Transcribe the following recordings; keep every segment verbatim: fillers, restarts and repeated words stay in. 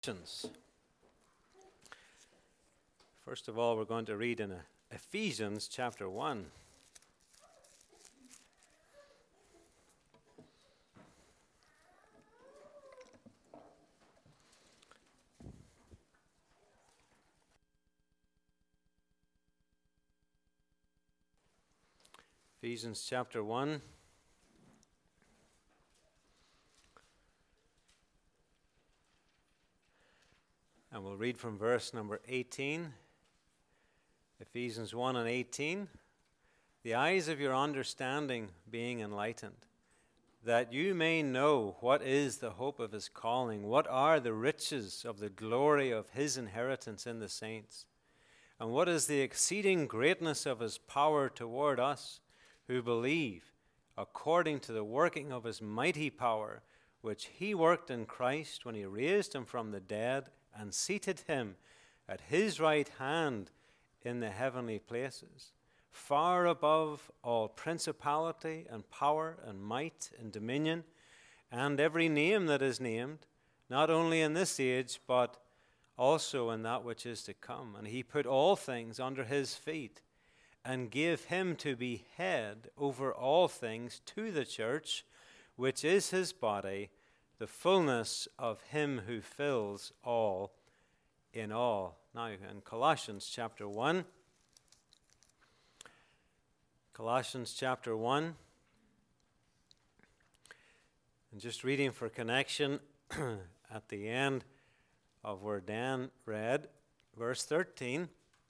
First of all, we're going to read in Ephesians chapter one. Ephesians chapter one. And we'll read from verse number eighteen. Ephesians one and eighteen. The eyes of your understanding being enlightened, that you may know what is the hope of his calling, what are the riches of the glory of his inheritance in the saints, and what is the exceeding greatness of his power toward us who believe, according to the working of his mighty power, which he worked in Christ when he raised him from the dead and seated him at his right hand in the heavenly places, far above all principality and power and might and dominion, and every name that is named, not only in this age, but also in that which is to come. And he put all things under his feet, and gave him to be head over all things to the church, which is his body, the fullness of him who fills all in all. Now in Colossians chapter one. Colossians chapter one. And just reading for connection at the end of where Dan read, verse thirteen.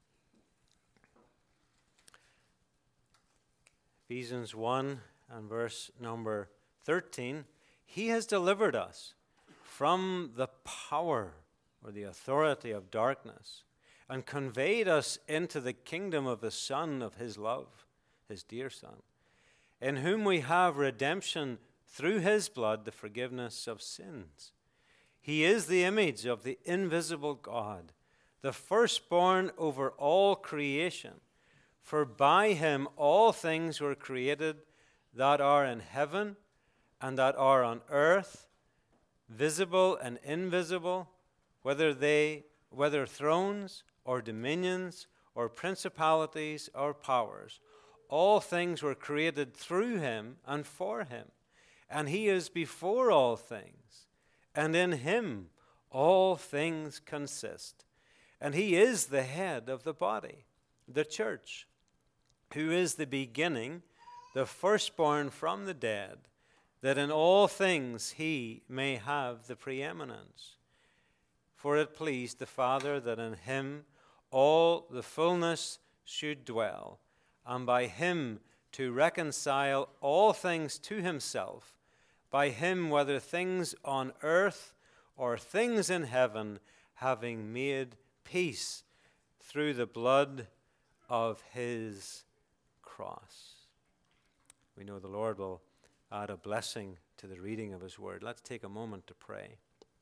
Ephesians one and verse number thirteen. He has delivered us from the power or the authority of darkness and conveyed us into the kingdom of the Son of his love, his dear Son, in whom we have redemption through his blood, the forgiveness of sins. He is the image of the invisible God, the firstborn over all creation. For by him all things were created that are in heaven and that are on earth, visible and invisible, whether they, whether thrones or dominions or principalities or powers. All things were created through him and for him. And he is before all things, and in him all things consist. And he is the head of the body, the church, who is the beginning, the firstborn from the dead, that in all things he may have the preeminence. For it pleased the Father that in him all the fullness should dwell, and by him to reconcile all things to himself, by him whether things on earth or things in heaven, having made peace through the blood of his cross. We know the Lord will add a blessing to the reading of his word. Let's take a moment to pray.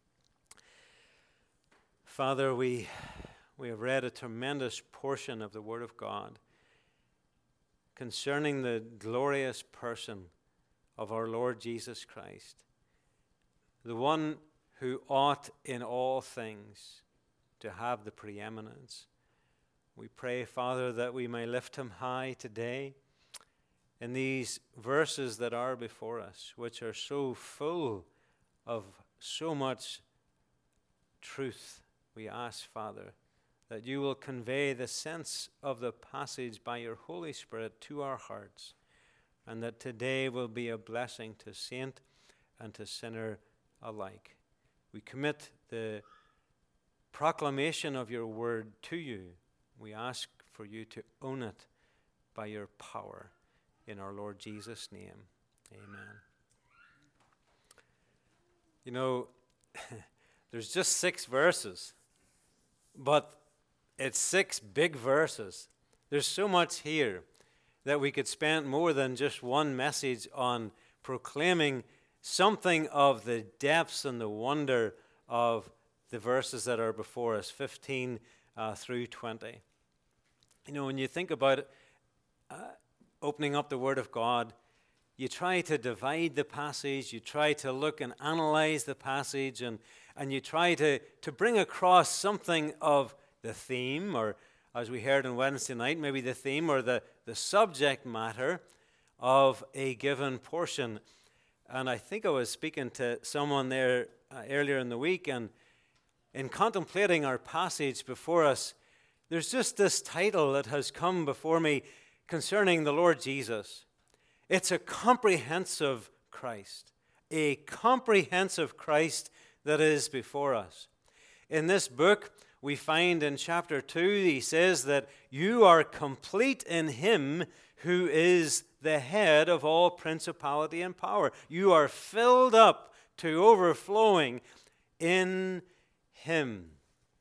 Father, we, we have read a tremendous portion of the word of God concerning the glorious person of our Lord Jesus Christ, the one who ought in all things to have the preeminence. We pray, Father, that we may lift him high today in these verses that are before us, which are so full of so much truth. We ask, Father, that you will convey the sense of the passage by your Holy Spirit to our hearts, and that today will be a blessing to saint and to sinner alike. We commit the proclamation of your word to you. We ask for you to own it by your power. In our Lord Jesus' name, amen. You know, there's just six verses, but it's six big verses. There's so much here that we could spend more than just one message on proclaiming something of the depths and the wonder of the verses that are before us, fifteen uh, through twenty. You know, when you think about it, uh, opening up the Word of God, you try to divide the passage, you try to look and analyze the passage, and, and you try to, to bring across something of the theme, or as we heard on Wednesday night, maybe the theme or the, the subject matter of a given portion. And I think I was speaking to someone there uh, earlier in the week, and in contemplating our passage before us, there's just this title that has come before me concerning the Lord Jesus. It's a comprehensive Christ, a comprehensive Christ that is before us. In this book, we find in chapter two, he says that you are complete in him who is the head of all principality and power. You are filled up to overflowing in him.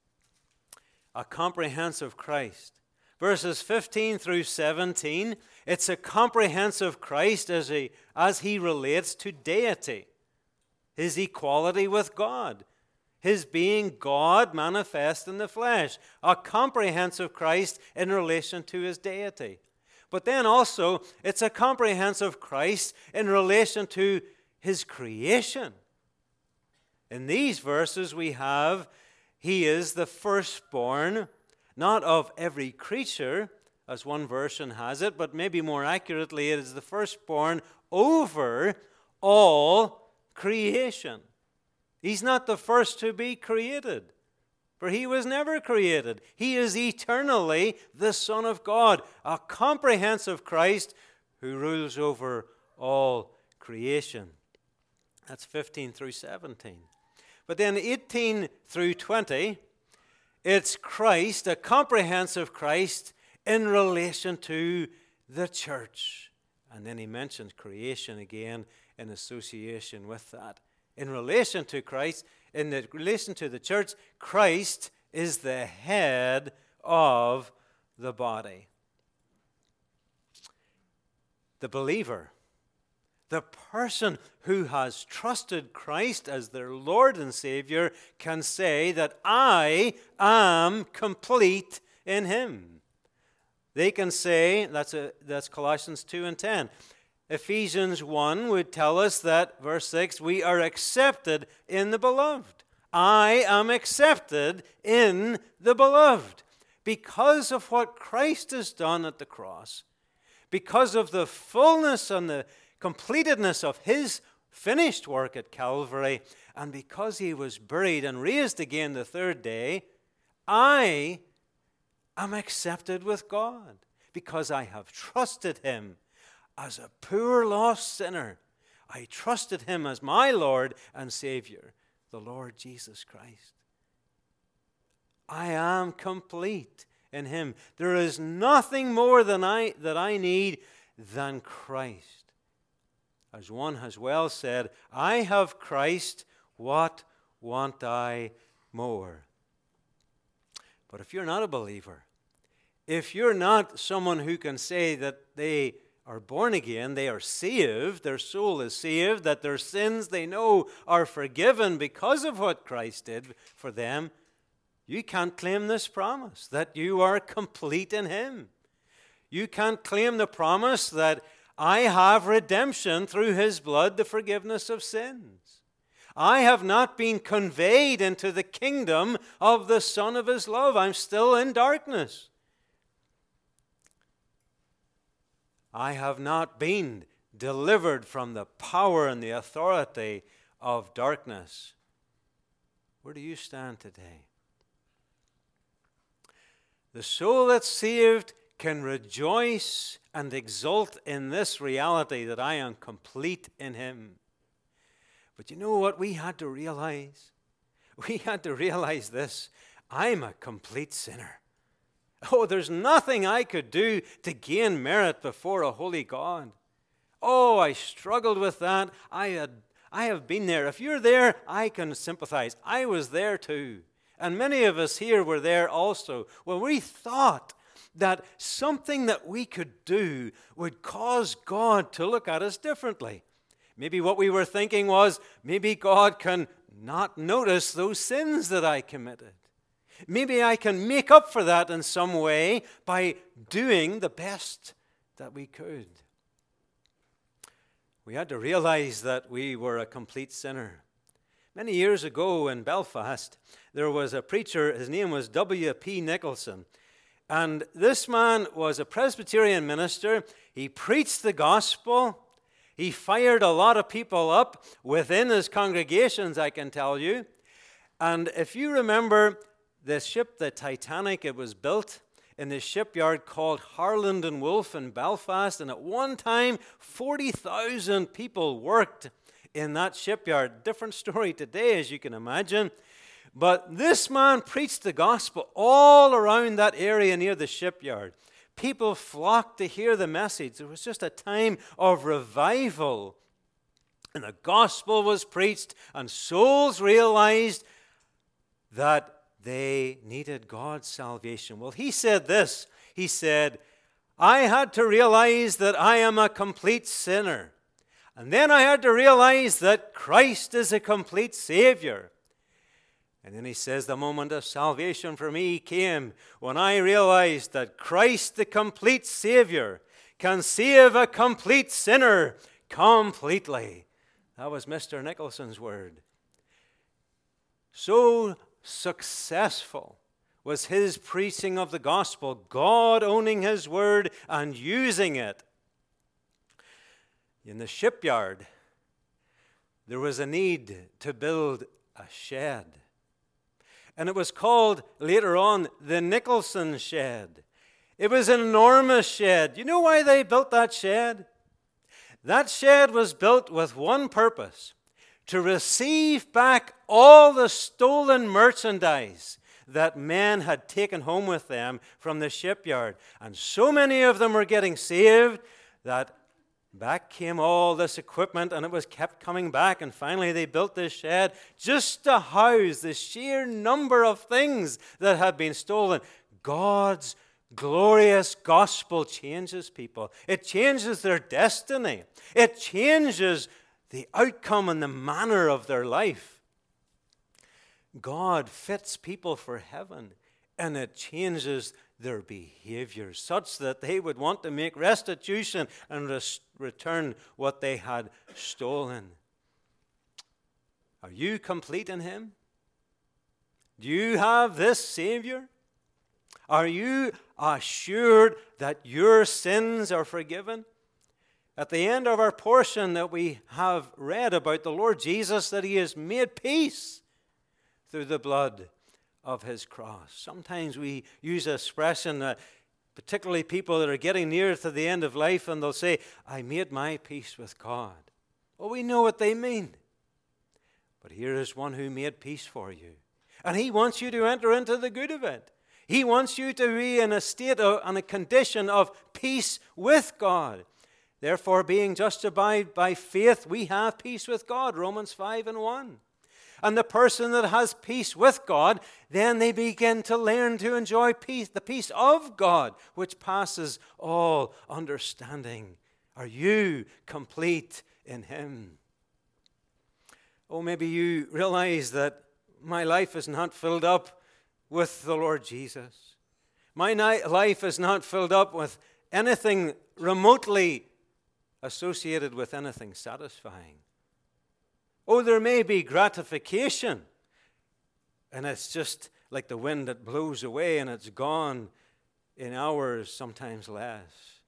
A comprehensive Christ. Verses fifteen through seventeen, it's a comprehensive Christ as he, as he relates to deity, his equality with God, his being God manifest in the flesh. A comprehensive Christ in relation to his deity. But then also, it's a comprehensive Christ in relation to his creation. In these verses we have, he is the firstborn, not of every creature, as one version has it, but maybe more accurately, it is the firstborn over all creation. He's not the first to be created, for he was never created. He is eternally the Son of God, a comprehensive Christ who rules over all creation. That's fifteen through seventeen. But then eighteen through twenty, it's Christ, a comprehensive Christ in relation to the church. And then he mentions creation again in association with that. In relation to Christ, in the relation to the church, Christ is the head of the body. The believer, the person who has trusted Christ as their Lord and Savior, can say that I am complete in him. They can say, that's, a, that's Colossians two and ten. Ephesians one would tell us that, verse six, we are accepted in the beloved. I am accepted in the beloved. Because of what Christ has done at the cross, because of the fullness and the completedness of his finished work at Calvary, and because he was buried and raised again the third day, I am accepted with God because I have trusted him as a poor lost sinner. I trusted him as my Lord and Savior, the Lord Jesus Christ. I am complete in him. There is nothing more than I, that I need than Christ. As one has well said, I have Christ, what want I more? But if you're not a believer, if you're not someone who can say that they are born again, they are saved, their soul is saved, that their sins they know are forgiven because of what Christ did for them, you can't claim this promise that you are complete in him. You can't claim the promise that I have redemption through his blood, the forgiveness of sins. I have not been conveyed into the kingdom of the Son of his love. I'm still in darkness. I have not been delivered from the power and the authority of darkness. Where do you stand today? The soul that's saved can rejoice and exult in this reality that I am complete in him. But you know what we had to realize? We had to realize this. I'm a complete sinner. Oh, there's nothing I could do to gain merit before a holy God. Oh, I struggled with that. I had, I have been there. If you're there, I can sympathize. I was there too. And many of us here were there also. Well, we thought that something that we could do would cause God to look at us differently. Maybe what we were thinking was, maybe God can not notice those sins that I committed. Maybe I can make up for that in some way by doing the best that we could. We had to realize that we were a complete sinner. Many years ago in Belfast, there was a preacher, his name was W P Nicholson. And this man was a Presbyterian minister. He preached the gospel. He fired a lot of people up within his congregations, I can tell you. And if you remember the ship, the Titanic, it was built in the shipyard called Harland and Wolff in Belfast. And at one time, forty thousand people worked in that shipyard. Different story today, as you can imagine. But this man preached the gospel all around that area near the shipyard. People flocked to hear the message. It was just a time of revival. And the gospel was preached, and souls realized that they needed God's salvation. Well, he said this. He said, I had to realize that I am a complete sinner. And then I had to realize that Christ is a complete Savior. And then he says, the moment of salvation for me came when I realized that Christ, the complete Savior, can save a complete sinner completely. That was Mister Nicholson's word. So successful was his preaching of the gospel, God owning his word and using it. In the shipyard, there was a need to build a shed. And it was called, later on, the Nicholson Shed. It was an enormous shed. You know why they built that shed? That shed was built with one purpose: to receive back all the stolen merchandise that men had taken home with them from the shipyard. And so many of them were getting saved that back came all this equipment, and it was kept coming back. And finally they built this shed just to house the sheer number of things that had been stolen. God's glorious gospel changes people. It changes their destiny. It changes the outcome and the manner of their life. God fits people for heaven, and it changes their behavior such that they would want to make restitution and res- return what they had stolen. Are you complete in Him? Do you have this Savior? Are you assured that your sins are forgiven? At the end of our portion that we have read about the Lord Jesus, that He has made peace through the blood of His cross. Sometimes we use an expression that particularly people that are getting near to the end of life, and they'll say, I made my peace with God. Well, we know what they mean. But here is one who made peace for you. And He wants you to enter into the good of it. He wants you to be in a state of, and a condition of peace with God. Therefore, being justified by faith, we have peace with God. Romans five and one. And the person that has peace with God, then they begin to learn to enjoy peace, the peace of God, which passes all understanding. Are you complete in Him? Oh, maybe you realize that my life is not filled up with the Lord Jesus. My life is not filled up with anything remotely associated with anything satisfying. Oh, there may be gratification, and it's just like the wind that blows away and it's gone in hours, sometimes less.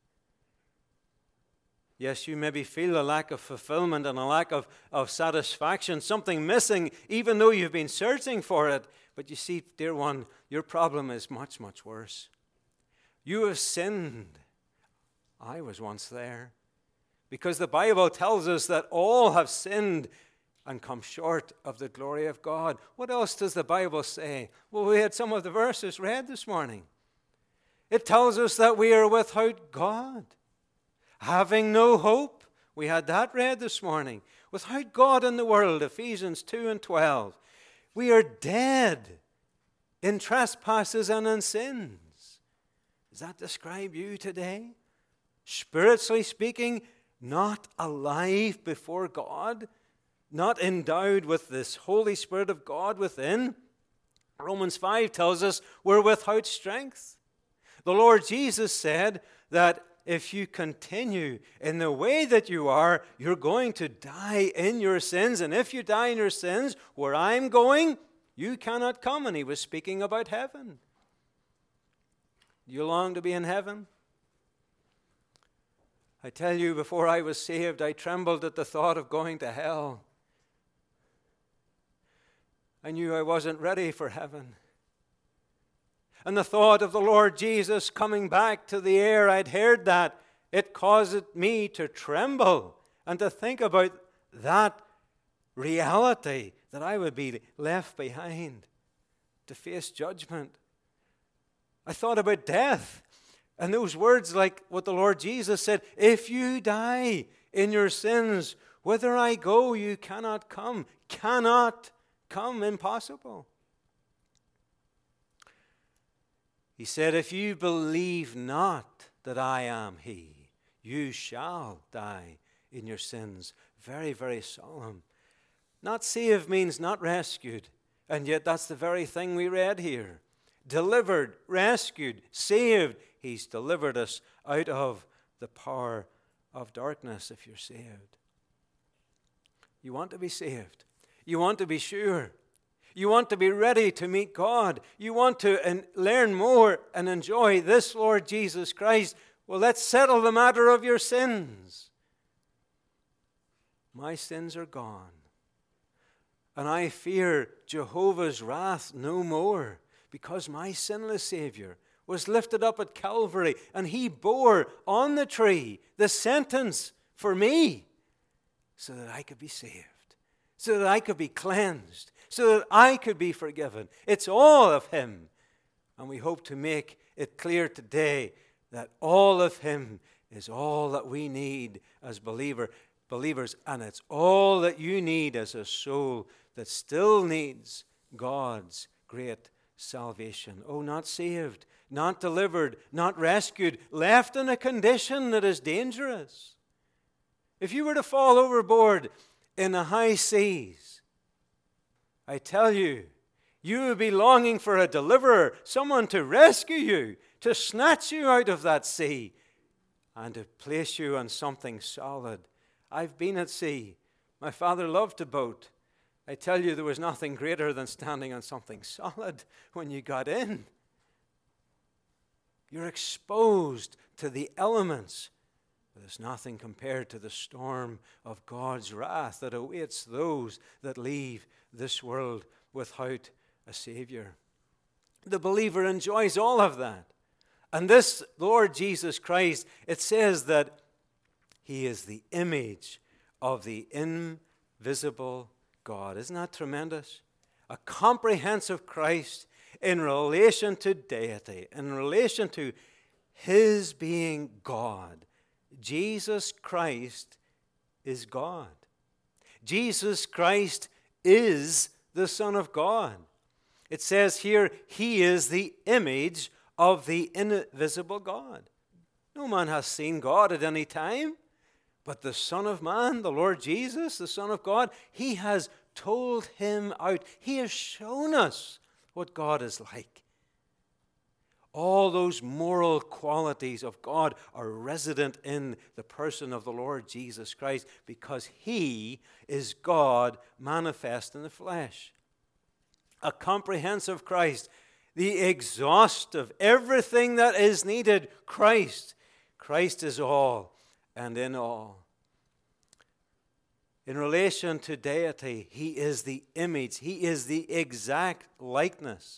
Yes, you maybe feel a lack of fulfillment and a lack of, of satisfaction, something missing, even though you've been searching for it. But you see, dear one, your problem is much, much worse. You have sinned. I was once there. Because the Bible tells us that all have sinned and come short of the glory of God. What else does the Bible say? Well, we had some of the verses read this morning. It tells us that we are without God, having no hope. We had that read this morning. Without God in the world, Ephesians two and twelve. We are dead in trespasses and in sins. Does that describe you today? Spiritually speaking, not alive before God, not endowed with this Holy Spirit of God within. Romans five tells us we're without strength. The Lord Jesus said that if you continue in the way that you are, you're going to die in your sins. And if you die in your sins, where I'm going, you cannot come. And he was speaking about heaven. Do you long to be in heaven? I tell you, before I was saved, I trembled at the thought of going to hell. I knew I wasn't ready for heaven. And the thought of the Lord Jesus coming back to the air, I'd heard that. It caused me to tremble and to think about that reality, that I would be left behind to face judgment. I thought about death. And those words, like what the Lord Jesus said, if you die in your sins, whither I go, you cannot come. Cannot come, impossible. He said, if you believe not that I am he, you shall die in your sins. Very, very solemn. Not saved means not rescued. And yet that's the very thing we read here. Delivered, rescued, saved. He's delivered us out of the power of darkness if you're saved. You want to be saved. You want to be sure. You want to be ready to meet God. You want to en- learn more and enjoy this Lord Jesus Christ. Well, let's settle the matter of your sins. My sins are gone. And I fear Jehovah's wrath no more, because my sinless Savior was lifted up at Calvary, and he bore on the tree the sentence for me, so that I could be saved, so that I could be cleansed, so that I could be forgiven. It's all of him. And we hope to make it clear today that all of him is all that we need as believer, believers, and it's all that you need as a soul that still needs God's great salvation. Oh, not saved, not delivered, not rescued, left in a condition that is dangerous. If you were to fall overboard in the high seas, I tell you, you would be longing for a deliverer, someone to rescue you, to snatch you out of that sea, and to place you on something solid. I've been at sea. My father loved to boat. I tell you, there was nothing greater than standing on something solid when you got in. You're exposed to the elements. But there's nothing compared to the storm of God's wrath that awaits those that leave this world without a Savior. The believer enjoys all of that. And this Lord Jesus Christ, it says that he is the image of the invisible God. Isn't that tremendous? A comprehensive Christ in relation to deity, in relation to his being God. Jesus Christ is God. Jesus Christ is the Son of God. It says here, he is the image of the invisible God. No man has seen God at any time, but the Son of Man, the Lord Jesus, the Son of God, he has told him out. He has shown us what God is like. All those moral qualities of God are resident in the person of the Lord Jesus Christ, because he is God manifest in the flesh. A comprehensive Christ, the exhaustive, everything that is needed, Christ. Christ is all and in all. In relation to deity, he is the image. He is the exact likeness.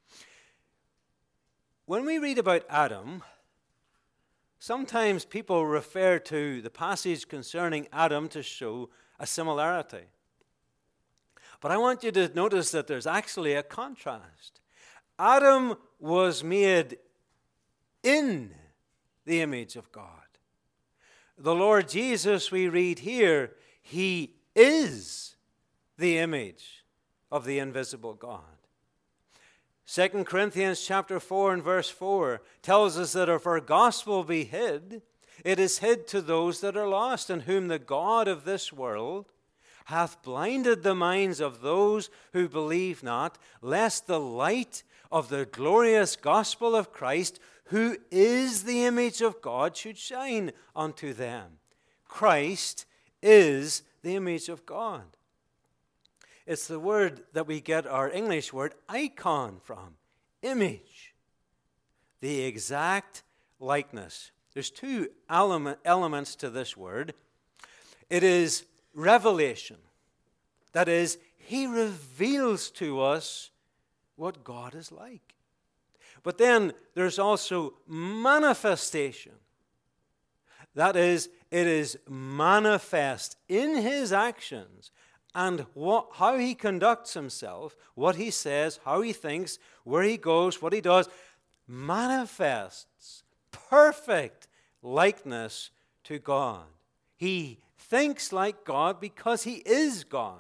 When we read about Adam, sometimes people refer to the passage concerning Adam to show a similarity. But I want you to notice that there's actually a contrast. Adam was made in the image of God. The Lord Jesus, we read here, he is the image of the invisible God. Second Corinthians chapter four and verse four tells us that if our gospel be hid, it is hid to those that are lost, in whom the God of this world hath blinded the minds of those who believe not, lest the light of the glorious gospel of Christ, who is the image of God, should shine unto them. Christ is the image of God. It's the word that we get our English word icon from, image. The exact likeness. There's two element, elements to this word. It is revelation. That is, he reveals to us what God is like. But then there's also manifestation. That is, it is manifest in his actions and what, how he conducts himself, what he says, how he thinks, where he goes, what he does, manifests perfect likeness to God. He thinks like God because he is God.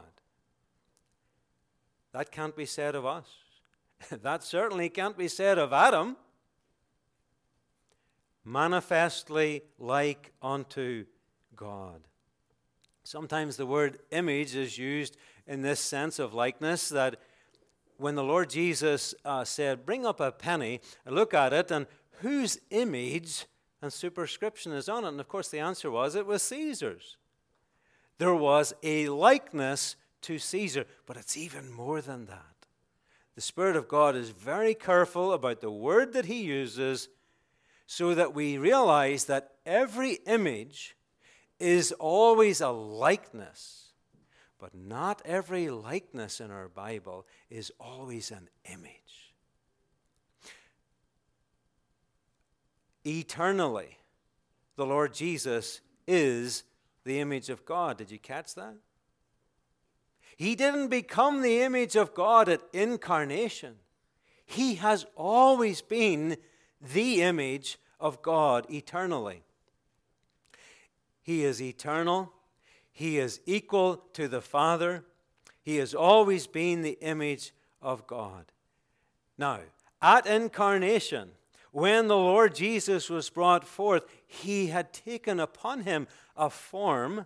That can't be said of us. That certainly can't be said of Adam. Manifestly like unto God. Sometimes the word image is used in this sense of likeness, that when the Lord Jesus uh, said, bring up a penny and look at it, and whose image and superscription is on it? And of course the answer was, it was Caesar's. There was a likeness to Caesar, but it's even more than that. The Spirit of God is very careful about the word that he uses, so that we realize that every image is always a likeness, but not every likeness in our Bible is always an image. Eternally, the Lord Jesus is the image of God. Did you catch that? He didn't become the image of God at incarnation. He has always been the image of God eternally. He is eternal. He is equal to the Father. He has always been the image of God. Now, at incarnation, when the Lord Jesus was brought forth, he had taken upon him a form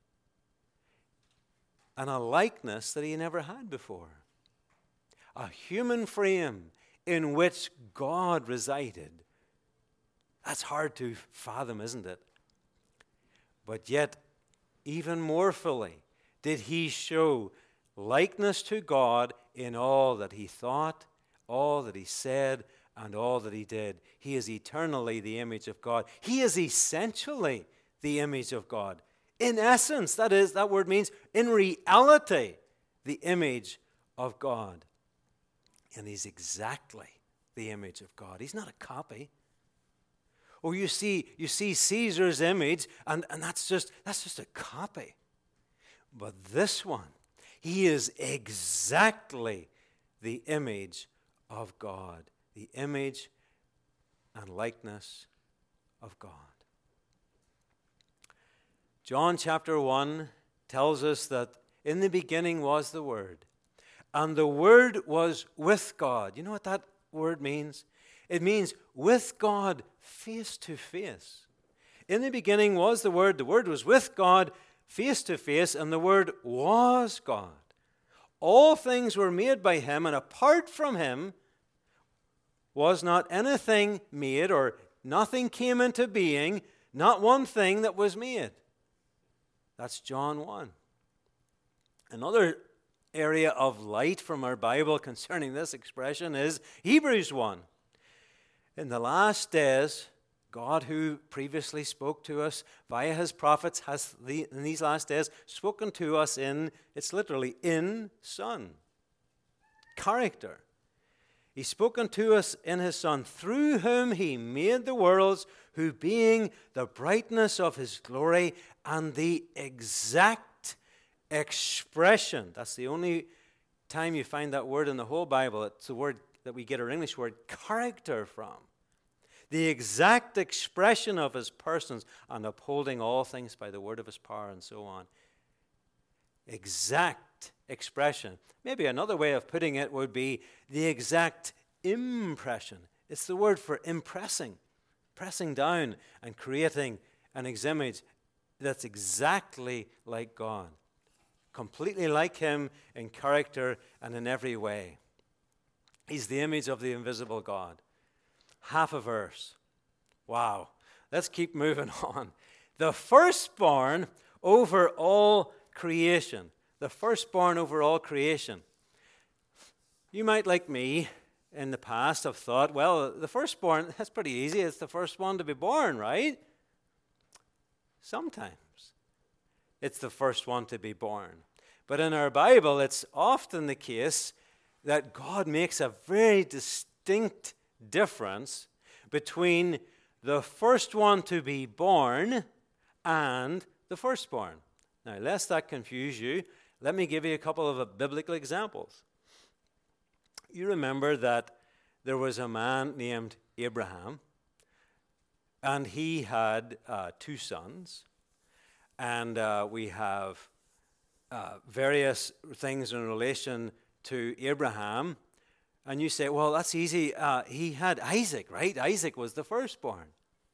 and a likeness that he never had before. A human frame in which God resided. That's hard to fathom, isn't it? But yet, even more fully, did he show likeness to God in all that he thought, all that he said, and all that he did. He is eternally the image of God. He is essentially the image of God. In essence, that is, that word means in reality, the image of God. And he's exactly the image of God. He's not a copy. Oh, you see, you see Caesar's image, and, and that's just that's just a copy. But this one, he is exactly the image of God, the image and likeness of God. John chapter one tells us that in the beginning was the Word, and the Word was with God. You know what that word means? It means with God face to face. In the beginning was the Word. The Word was with God face to face, and the Word was God. All things were made by him, and apart from him was not anything made, or nothing came into being, not one thing that was made. That's John one. Another area of light from our Bible concerning this expression is Hebrews one. In the last days, God, who previously spoke to us via his prophets, has the, in these last days spoken to us in, it's literally in Son. Character. He's spoken to us in his Son, through whom he made the worlds, who being the brightness of his glory and the exact expression. That's the only time you find that word in the whole Bible. It's the word that we get our English word character from. The exact expression of his persons, and upholding all things by the word of his power, and so on. Exact expression. Maybe another way of putting it would be the exact impression. It's the word for impressing, pressing down and creating an image that's exactly like God. Completely like him in character and in every way. He's the image of the invisible God. Half a verse. Wow. Let's keep moving on. The firstborn over all creation. The firstborn over all creation. You might, like me, in the past have thought, well, the firstborn, that's pretty easy. It's the first one to be born, right? Sometimes it's the first one to be born. But in our Bible, it's often the case that God makes a very distinct difference between the first one to be born and the firstborn. Now, lest that confuse you, let me give you a couple of uh, biblical examples. You remember that there was a man named Abraham, and he had uh, two sons, and uh, we have uh, various things in relation to Abraham, and you say, well, that's easy. Uh, he had Isaac, right? Isaac was the firstborn.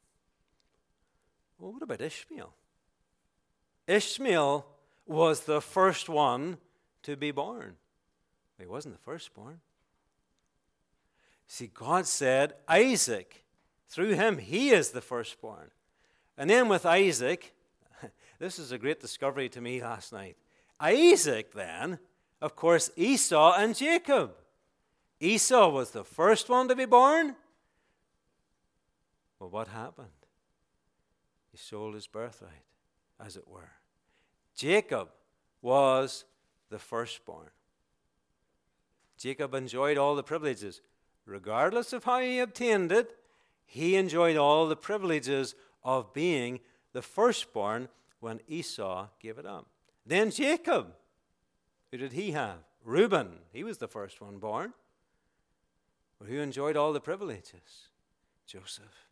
Well, what about Ishmael? Ishmael was the first one to be born. He wasn't the firstborn. See, God said, Isaac, through him, he is the firstborn. And then with Isaac, this is a great discovery to me last night. Isaac then, of course, Esau and Jacob. Esau was the first one to be born. Well, what happened? He sold his birthright, as it were. Jacob was the firstborn. Jacob enjoyed all the privileges. Regardless of how he obtained it, he enjoyed all the privileges of being the firstborn when Esau gave it up. Then Jacob, who did he have? Reuben, he was the first one born. But who enjoyed all the privileges? Joseph.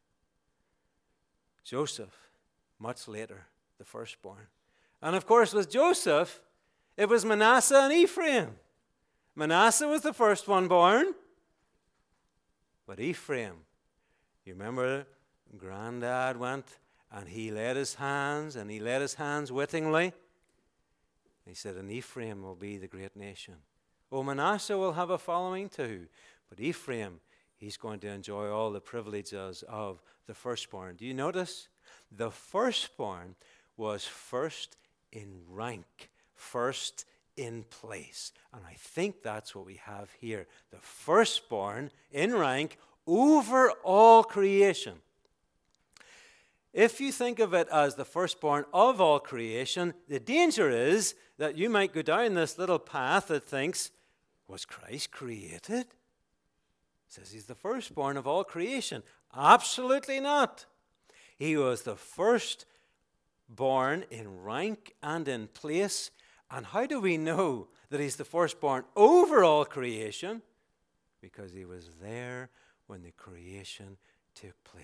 Joseph, much later, the firstborn. And of course, with Joseph, it was Manasseh and Ephraim. Manasseh was the first one born. But Ephraim, you remember, Granddad went and he laid his hands, and he laid his hands wittingly. He said, and Ephraim will be the great nation. Oh, Manasseh will have a following too. But Ephraim, he's going to enjoy all the privileges of the firstborn. Do you notice? The firstborn was first in rank, first in place. And I think that's what we have here. The firstborn in rank over all creation. If you think of it as the firstborn of all creation, the danger is that you might go down this little path that thinks, was Christ created? It says he's the firstborn of all creation. Absolutely not. He was the firstborn in rank and in place. And how do we know that he's the firstborn over all creation? Because he was there when the creation took place.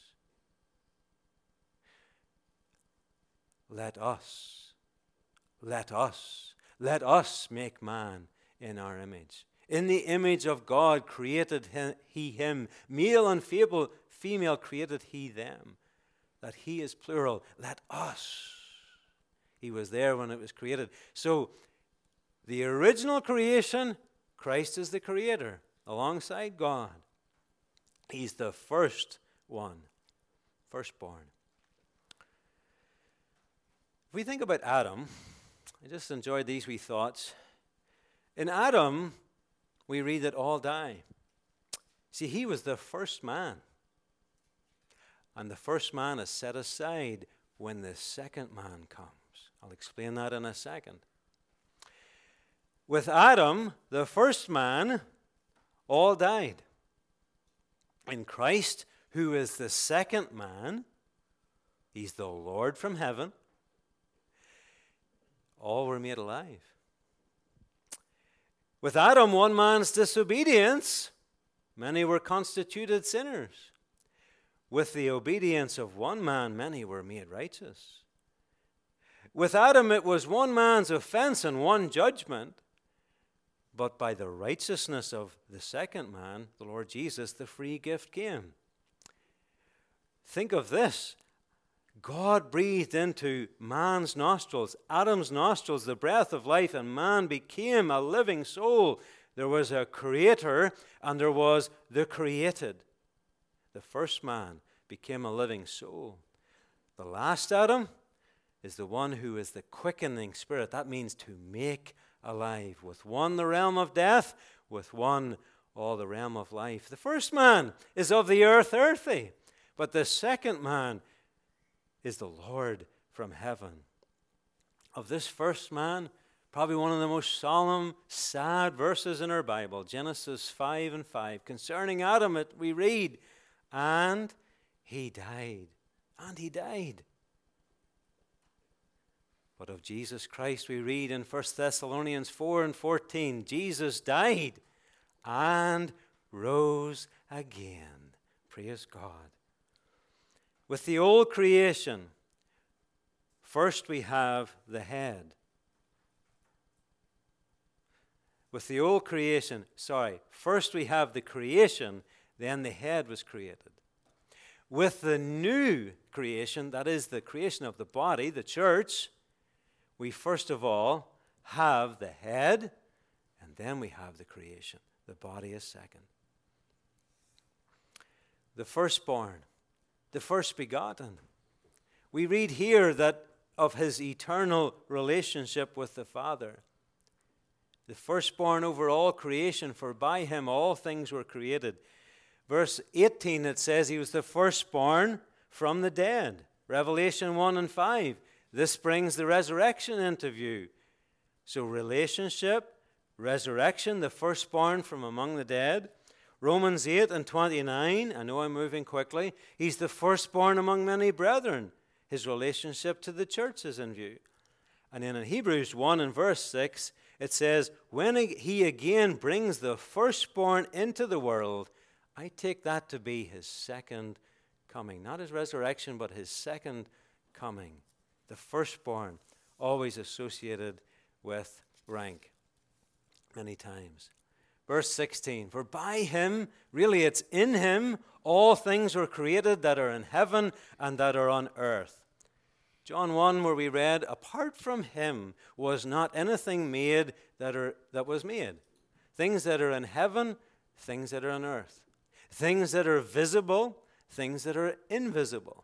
Let us, let us, let us make man in our image. In the image of God created he him. Male and female created he them. That he is plural. Let us. He was there when it was created. So, the original creation, Christ is the creator alongside God. He's the first one, firstborn. If we think about Adam, I just enjoyed these wee thoughts. In Adam, we read that all die. See, he was the first man. And the first man is set aside when the second man comes. I'll explain that in a second. With Adam, the first man, all died. In Christ, who is the second man, he's the Lord from heaven, all were made alive. With Adam, one man's disobedience, many were constituted sinners. With the obedience of one man, many were made righteous. With Adam, it was one man's offense and one judgment. But by the righteousness of the second man, the Lord Jesus, the free gift came. Think of this. God breathed into man's nostrils, Adam's nostrils, the breath of life, and man became a living soul. There was a creator and there was the created. The first man became a living soul. The last Adam is the one who is the quickening spirit. That means to make alive. With one, the realm of death. With one, all the realm of life. The first man is of the earth, earthy. But the second man is the Lord from heaven. Of this first man, probably one of the most solemn, sad verses in our Bible, Genesis five and five. Concerning Adam, it, we read, and he died. And he died. But of Jesus Christ, we read in First Thessalonians four and fourteen, Jesus died and rose again. Praise God. With the old creation, first we have the head. With the old creation, sorry, first we have the creation, then the head was created. With the new creation, that is the creation of the body, the church, we first of all have the head, and then we have the creation. The body is second. The firstborn, the first begotten. We read here that of his eternal relationship with the Father. The firstborn over all creation, for by him all things were created. Verse eighteen, it says he was the firstborn from the dead. Revelation one and five. This brings the resurrection into view. So relationship, resurrection, the firstborn from among the dead. Romans eight and twenty-nine, I know I'm moving quickly. He's the firstborn among many brethren. His relationship to the church is in view. And then in Hebrews one and verse six, it says, when he again brings the firstborn into the world, I take that to be his second coming. Not his resurrection, but his second coming. The firstborn, always associated with rank many times. Verse sixteen, for by him, really it's in him, all things were created that are in heaven and that are on earth. John one, where we read, apart from him was not anything made that are that was made. Things that are in heaven, things that are on earth. Things that are visible, things that are invisible.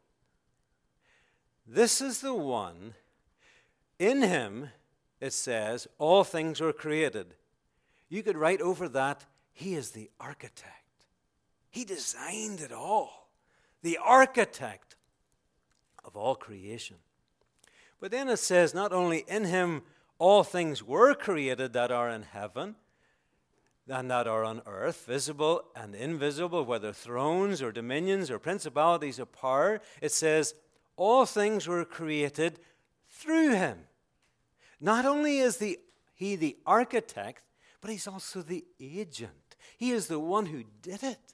This is the one, in him, it says, all things were created. You could write over that, he is the architect. He designed it all. The architect of all creation. But then it says, not only in him all things were created that are in heaven and that are on earth, visible and invisible, whether thrones or dominions or principalities or power. It says, all things were created through him. Not only is the, he the architect, but he's also the agent. He is the one who did it.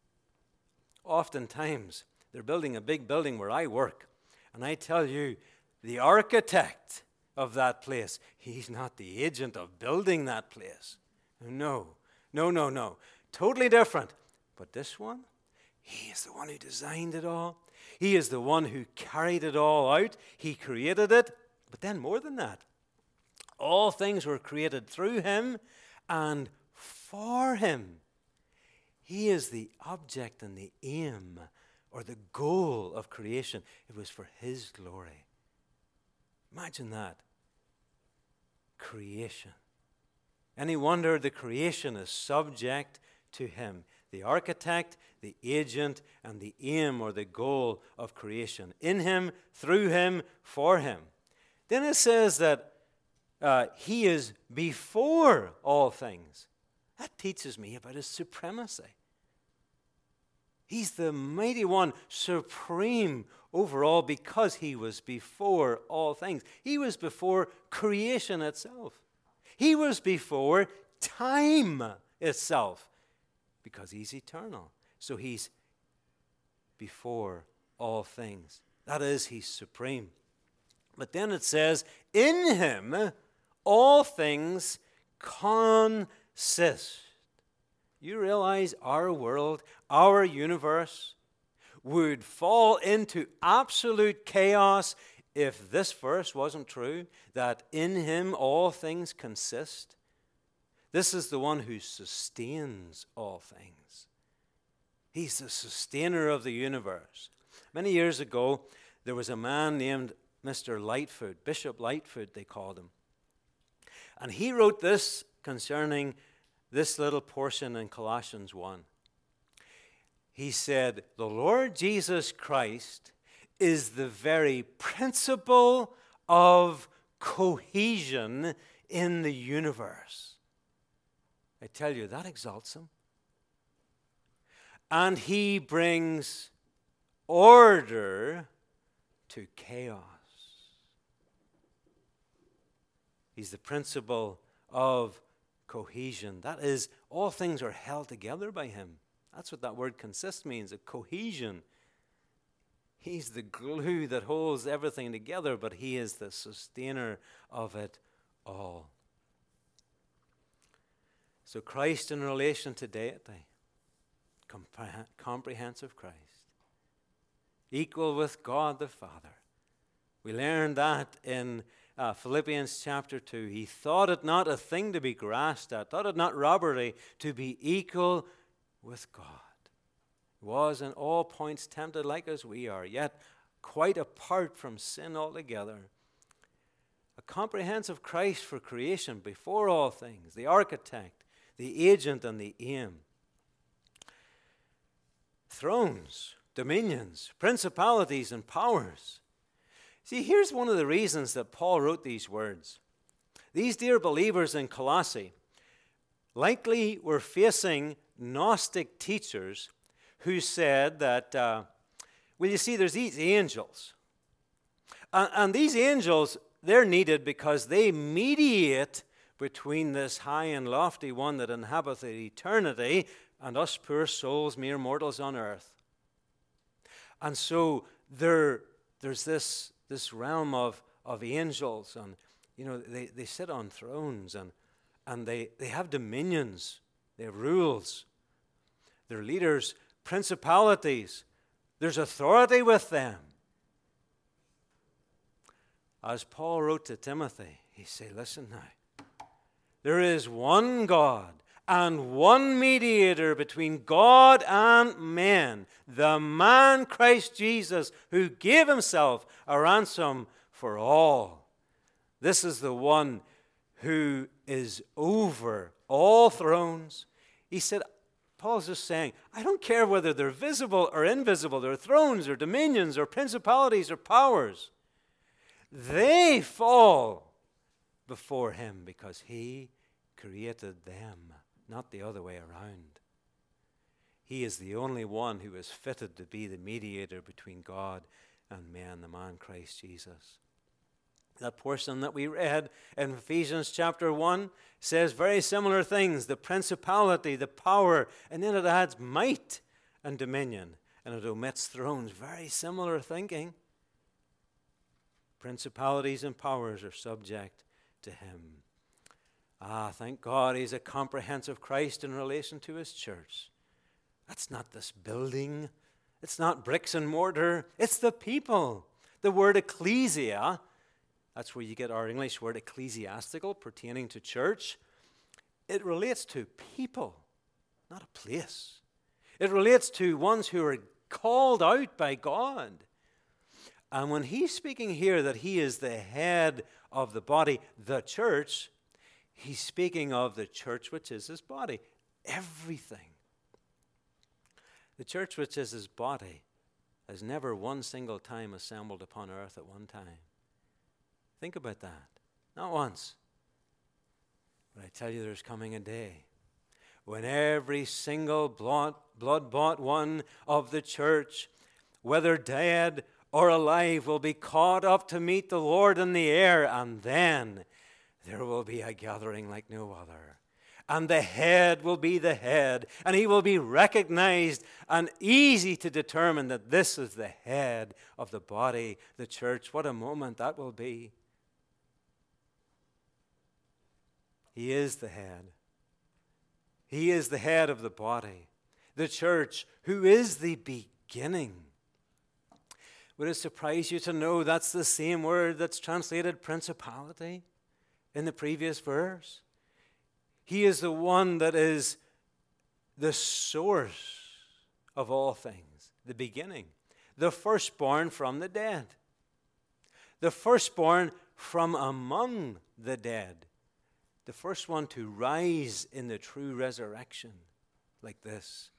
Oftentimes, they're building a big building where I work, and I tell you, the architect of that place, he's not the agent of building that place. No, no, no, no. Totally different. But this one, he is the one who designed it all. He is the one who carried it all out. He created it. But then more than that, all things were created through him and for him. He is the object and the aim or the goal of creation. It was for his glory. Imagine that. Creation. Any wonder the creation is subject to him, the architect, the agent, and the aim or the goal of creation. In him, through him, for him. Then it says that uh, he is before all things. That teaches me about his supremacy. He's the mighty one, supreme over all, because he was before all things. He was before creation itself. He was before time itself, because he's eternal. So he's before all things. That is, he's supreme. But then it says, in him all things consist. You realize our world, our universe, would fall into absolute chaos if this verse wasn't true, that in him all things consist. This is the one who sustains all things. He's the sustainer of the universe. Many years ago, there was a man named Mister Lightfoot, Bishop Lightfoot, they called him. And he wrote this concerning this little portion in Colossians one. He said, the Lord Jesus Christ is the very principle of cohesion in the universe. I tell you, that exalts him. And he brings order to chaos. He's the principle of cohesion. That is, all things are held together by him. That's what that word consist means, a cohesion. He's the glue that holds everything together, but he is the sustainer of it all. So Christ in relation to deity, compre- comprehensive Christ, equal with God the Father. We learned that in uh, Philippians chapter two. He thought it not a thing to be grasped at, thought it not robbery to be equal with God. He was in all points tempted like as we are, yet quite apart from sin altogether. A comprehensive Christ for creation before all things, the architect, the agent, and the aim. Thrones, dominions, principalities, and powers. See, here's one of the reasons that Paul wrote these words. These dear believers in Colossae likely were facing Gnostic teachers who said that, uh, well, you see, there's these angels. Uh, and these angels, they're needed because they mediate between this high and lofty one that inhabiteth eternity and us poor souls, mere mortals on earth. And so there, there's this, this realm of, of angels, and you know, they, they sit on thrones, and, and they, they have dominions, they have rules, they're leaders, principalities, there's authority with them. As Paul wrote to Timothy, he said, listen now, there is one God and one mediator between God and men, the man Christ Jesus, who gave himself a ransom for all. This is the one who is over all thrones. He said, Paul's just saying, I don't care whether they're visible or invisible, they're thrones or dominions or principalities or powers. They fall before him because he created them, not the other way around. He is the only one who is fitted to be the mediator between God and man, the man Christ Jesus. That portion that we read in Ephesians chapter one says very similar things, the principality, the power, and then it adds might and dominion, and it omits thrones. Very similar thinking. Principalities and powers are subject to him. Ah, thank God he's a comprehensive Christ in relation to his church. That's not this building. It's not bricks and mortar. It's the people. The word ecclesia, that's where you get our English word ecclesiastical, pertaining to church. It relates to people, not a place. It relates to ones who are called out by God. And when he's speaking here that he is the head of the body, the church, he's speaking of the church which is his body. Everything. The church which is his body has never one single time assembled upon earth at one time. Think about that. Not once. But I tell you, there's coming a day when every single blood, blood-bought one of the church, whether dead or alive, will be caught up to meet the Lord in the air, and then there will be a gathering like no other. And the head will be the head, and he will be recognized and easy to determine that this is the head of the body, the church. What a moment that will be. He is the head. He is the head of the body, the church, who is the beginning. Would it surprise you to know that's the same word that's translated principality in the previous verse? He is the one that is the source of all things, the beginning, the firstborn from the dead, the firstborn from among the dead, the first one to rise in the true resurrection like this.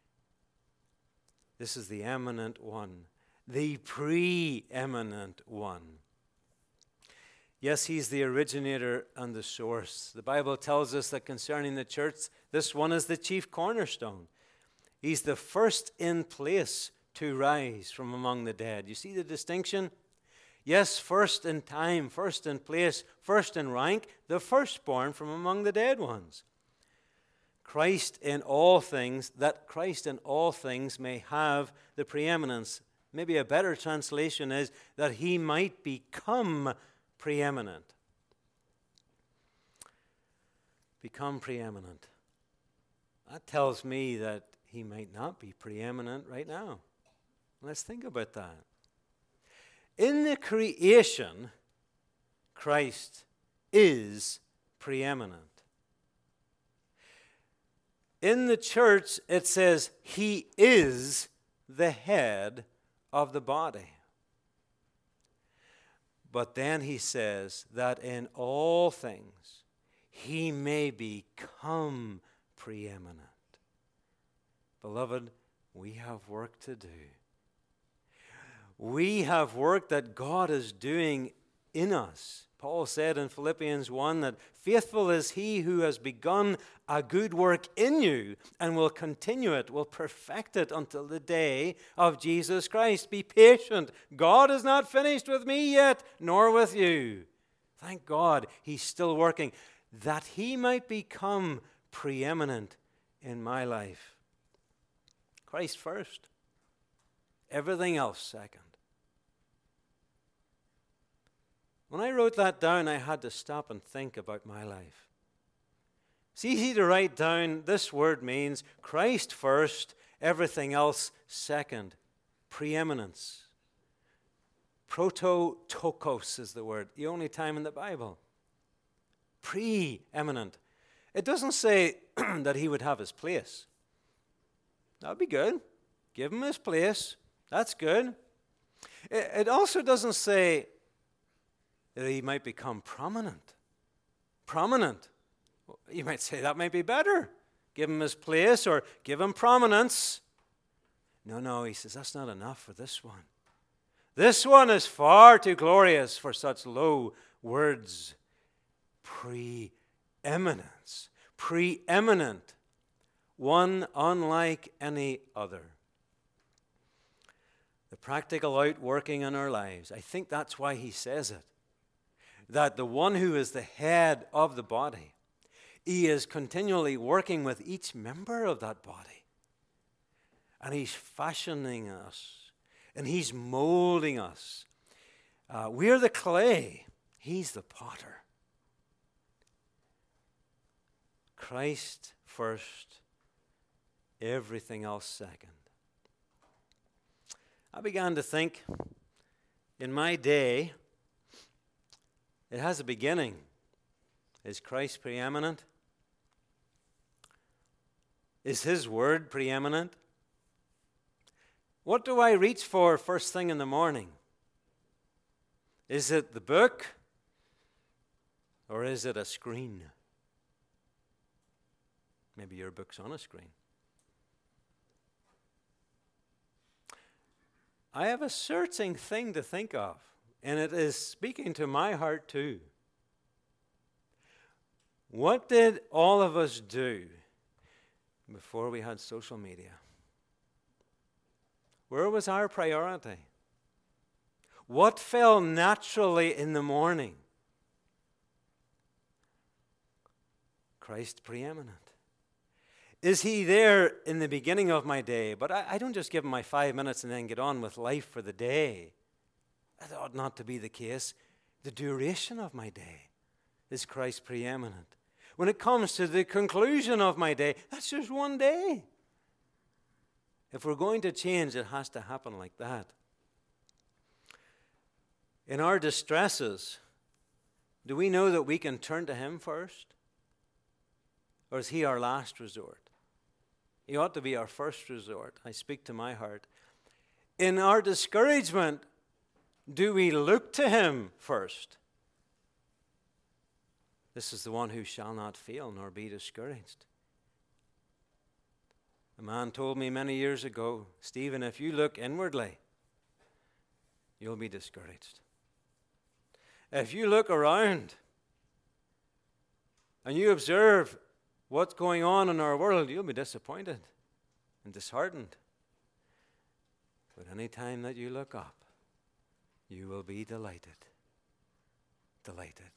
This is the eminent one, the preeminent one. Yes, he's the originator and the source. The Bible tells us that concerning the church, this one is the chief cornerstone. He's the first in place to rise from among the dead. You see the distinction? Yes, first in time, first in place, first in rank, the firstborn from among the dead ones. Christ in all things, that Christ in all things may have the preeminence. Maybe a better translation is that he might become preeminent. Become preeminent. That tells me that he might not be preeminent right now. Let's think about that. In the creation, Christ is preeminent. In the church, it says he is the head of the body. But then he says that in all things he may become preeminent. Beloved, we have work to do. We have work that God is doing in us. Paul said in Philippians one that faithful is he who has begun a good work in you and will continue it, will perfect it until the day of Jesus Christ. Be patient. God is not finished with me yet, nor with you. Thank God he's still working, that he might become preeminent in my life. Christ first. Everything else second. When I wrote that down, I had to stop and think about my life. It's easy to write down, this word means Christ first, everything else second. Preeminence. Prototokos is the word, the only time in the Bible. Preeminent. It doesn't say that he would have his place. That would be good. Give him his place. That's good. It, it also doesn't say that he might become prominent. Prominent. You might say that might be better. Give him his place or give him prominence. No, no, he says that's not enough for this one. This one is far too glorious for such low words. Preeminence. Preeminent. One unlike any other. The practical outworking in our lives. I think that's why he says it. That the one who is the head of the body, he is continually working with each member of that body. And he's fashioning us. And he's molding us. Uh, we're the clay. He's the potter. Christ first. Everything else second. I began to think, in my day, it has a beginning. Is Christ preeminent? Is his word preeminent? What do I reach for first thing in the morning? Is it the book? Or is it a screen? Maybe your book's on a screen. I have a searching thing to think of, and it is speaking to my heart too. What did all of us do before we had social media? Where was our priority? What fell naturally in the morning? Christ preeminent. Is he there in the beginning of my day? But I, I don't just give him my five minutes and then get on with life for the day. That ought not to be the case. The duration of my day is Christ preeminent. When it comes to the conclusion of my day, that's just one day. If we're going to change, it has to happen like that. In our distresses, do we know that we can turn to him first? Or is he our last resort? He ought to be our first resort. I speak to my heart. In our discouragement, do we look to him first? This is the one who shall not fail nor be discouraged. A man told me many years ago, Stephen, if you look inwardly, you'll be discouraged. If you look around and you observe what's going on in our world, you'll be disappointed and disheartened. But any time that you look up, you will be delighted. Delighted.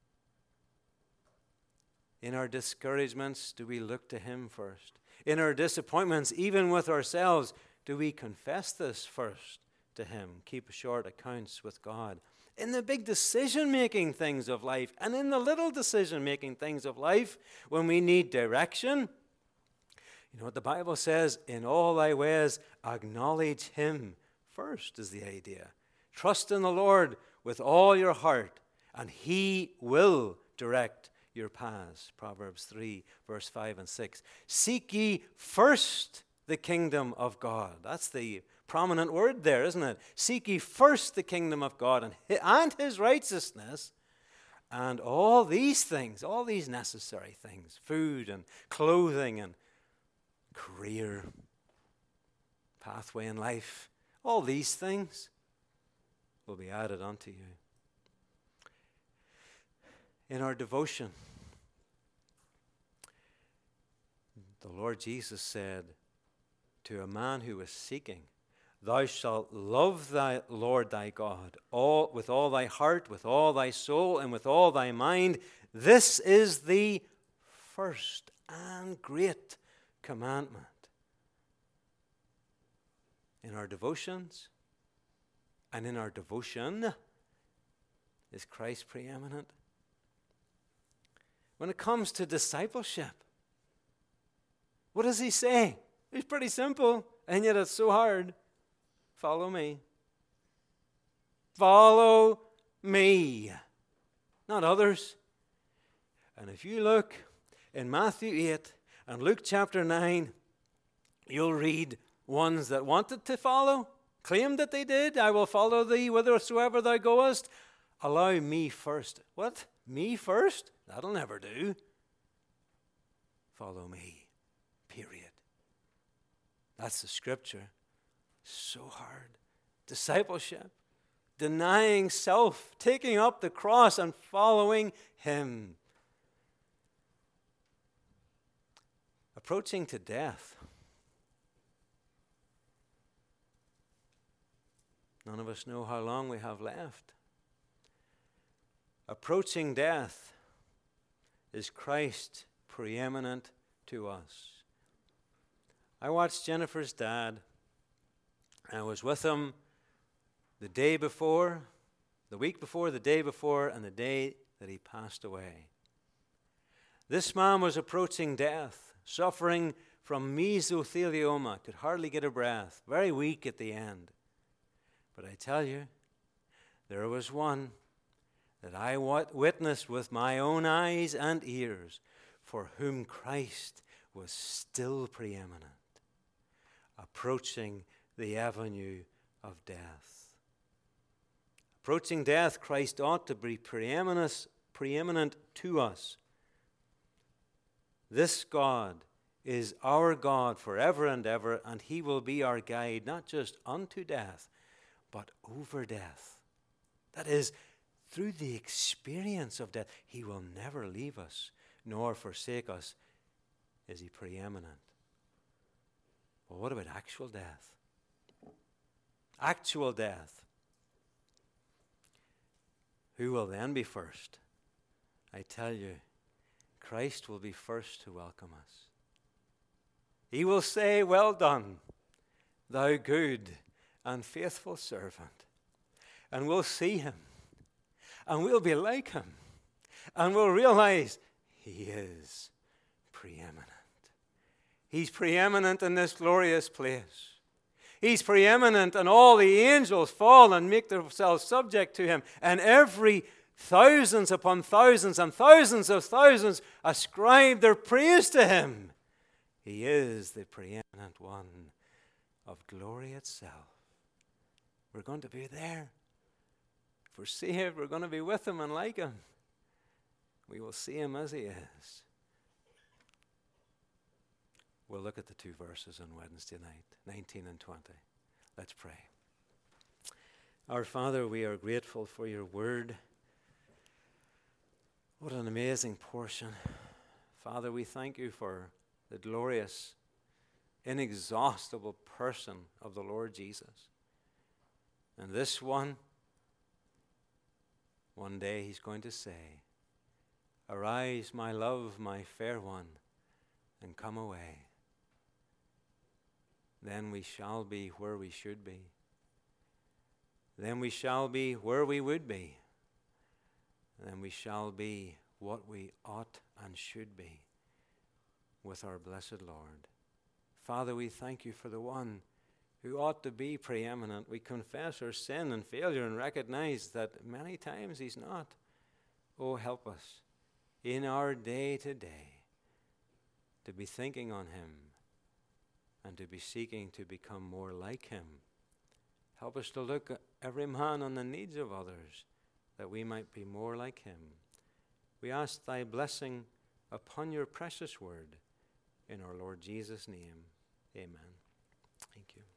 In our discouragements, do we look to him first? In our disappointments, even with ourselves, do we confess this first to him? Keep short accounts with God. In the big decision-making things of life and in the little decision-making things of life, when we need direction, you know what the Bible says? In all thy ways, acknowledge him first is the idea. Trust in the Lord with all your heart, and he will direct your paths. Proverbs three, verse five and six. Seek ye first the kingdom of God. That's the prominent word there, isn't it? Seek ye first the kingdom of God and, and his righteousness, and all these things, all these necessary things, food and clothing and career, pathway in life, all these things will be added unto you. In our devotion, the Lord Jesus said to a man who was seeking, thou shalt love thy Lord thy God all with all thy heart, with all thy soul, and with all thy mind. This is the first and great commandment. In our devotions and in our devotion, is Christ preeminent? When it comes to discipleship, what does he say? It's pretty simple, and yet it's so hard. Follow me. Follow me, not others. And if you look in Matthew eight and Luke chapter nine, you'll read ones that wanted to follow, claimed that they did. I will follow thee whithersoever thou goest. Allow me first. What? Me first? That'll never do. Follow me. Period. That's the scripture. So hard. Discipleship. Denying self. Taking up the cross and following him. Approaching to death. None of us know how long we have left. Approaching death. Is Christ preeminent to us? I watched Jennifer's dad. I was with him the day before, the week before, the day before, and the day that he passed away. This man was approaching death, suffering from mesothelioma, could hardly get a breath, very weak at the end. But I tell you, there was one that I witnessed with my own eyes and ears, for whom Christ was still preeminent, approaching the avenue of death. Approaching death, Christ ought to be preeminent, preeminent to us. This God is our God forever and ever, and he will be our guide, not just unto death, but over death. That is, through the experience of death, he will never leave us nor forsake us. Is he preeminent? Well, what about actual death? Actual death. Who will then be first? I tell you, Christ will be first to welcome us. He will say, well done, thou good and faithful servant. And we'll see him. And we'll be like him. And we'll realize he is preeminent. He's preeminent in this glorious place. He's preeminent, and all the angels fall and make themselves subject to him. And every thousands upon thousands and thousands of thousands ascribe their praise to him. He is the preeminent one of glory itself. We're going to be there. If we're saved, we're going to be with him and like him. We will see him as he is. We'll look at the two verses on Wednesday night, nineteen and twenty. Let's pray. Our Father, we are grateful for your word. What an amazing portion. Father, we thank you for the glorious, inexhaustible person of the Lord Jesus. And this one, one day he's going to say, "Arise, my love, my fair one, and come away." Then we shall be where we should be. Then we shall be where we would be. Then we shall be what we ought and should be with our blessed Lord. Father, we thank you for the one who ought to be preeminent. We confess our sin and failure and recognize that many times he's not. Oh, help us in our day to day to be thinking on him and to be seeking to become more like him. Help us to look at every man on the needs of others, that we might be more like him. We ask thy blessing upon your precious word in our Lord Jesus' name. Amen. Thank you.